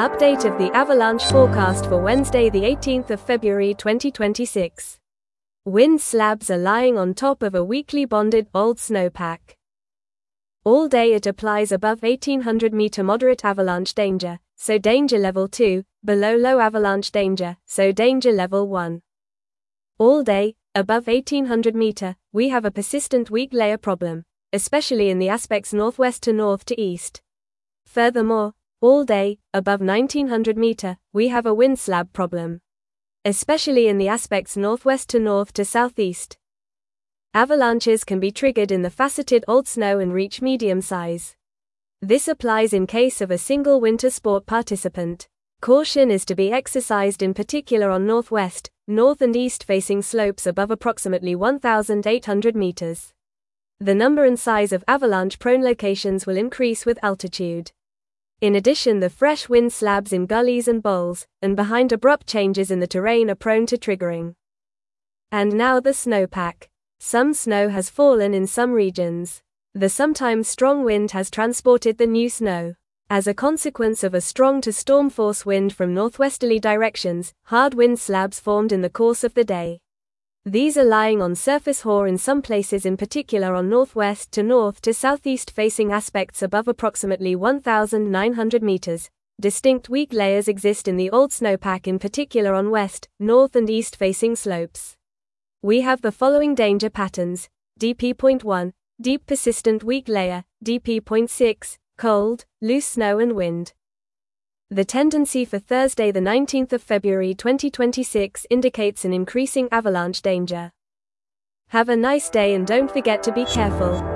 Update of the avalanche forecast for Wednesday the 18th of February 2026. Wind slabs are lying on top of a weakly bonded old snowpack. All day it applies above 1800 meter moderate avalanche danger, so danger level 2, below low avalanche danger, so danger level 1. All day, above 1800 meter, we have a persistent weak layer problem, especially in the aspects northwest to north to east. Furthermore, all day, above 1900 meter, we have a wind slab problem, especially in the aspects northwest to north to southeast. Avalanches can be triggered in the faceted old snow and reach medium size. This applies in case of a single winter sport participant. Caution is to be exercised in particular on northwest, north and east facing slopes above approximately 1800 meters. The number and size of avalanche-prone locations will increase with altitude. In addition, the fresh wind slabs in gullies and bowls, and behind abrupt changes in the terrain are prone to triggering. And now the snowpack. Some snow has fallen in some regions. The sometimes strong wind has transported the new snow. As a consequence of a strong to storm force wind from northwesterly directions, hard wind slabs formed in the course of the day. These are lying on surface hoar in some places, in particular on northwest to southeast facing aspects above approximately 1900 meters. Distinct weak layers exist in the old snowpack, in particular on west, north and east facing slopes. We have the following danger patterns: DP.1, deep persistent weak layer, DP.6, cold, loose snow and wind. The tendency for Thursday the 19th of February 2026 indicates an increasing avalanche danger. Have a nice day and don't forget to be careful.